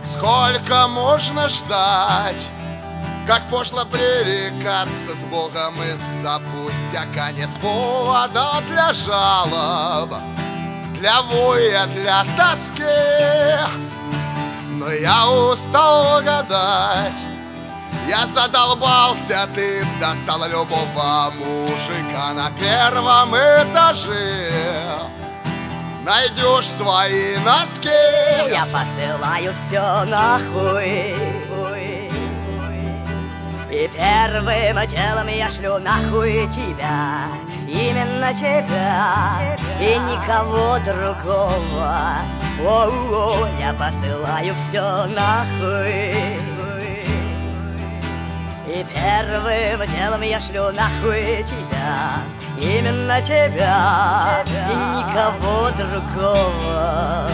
Сколько можно ждать? Как пошло пререкаться с Богом из-за пустяка? Нет повода для жалоб, для воя, для тоски. Но я устал гадать, я задолбался, ты достала любого мужика на первом этаже. Найдешь свои носки, я посылаю все нахуй. И первым делом я шлю нахуй тебя, именно тебя, и никого другого. О-о-о, я посылаю все нахуй. И первым делом я шлю нахуй тебя, именно тебя, и никого другого.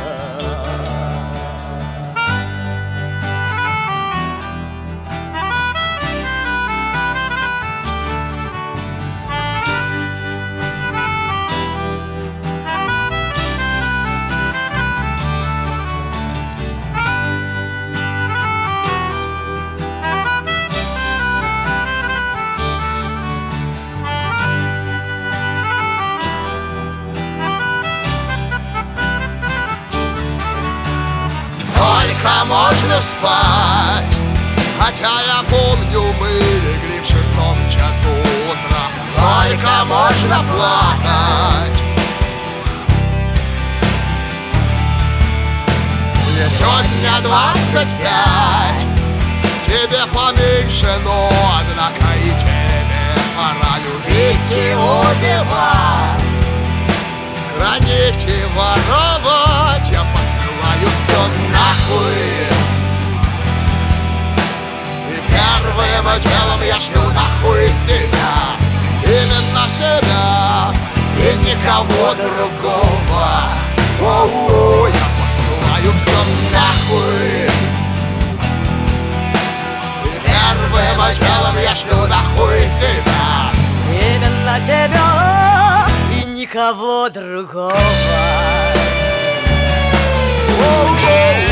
Сколько можно спать? Хотя я помню, мы легли в 6 часу утра. Сколько можно плакать? Мне сегодня 25, тебе поменьше, но однако и тебе пора любить и убивать, хранить и воровать. Я посылаю все нахуй. И первым делом я шлю нахуй себя, именно себя, и никого другого. О-о-о, я посылаю все нахуй. И первым делом я шлю нахуй себя, именно себя, и никого другого. о-о-о.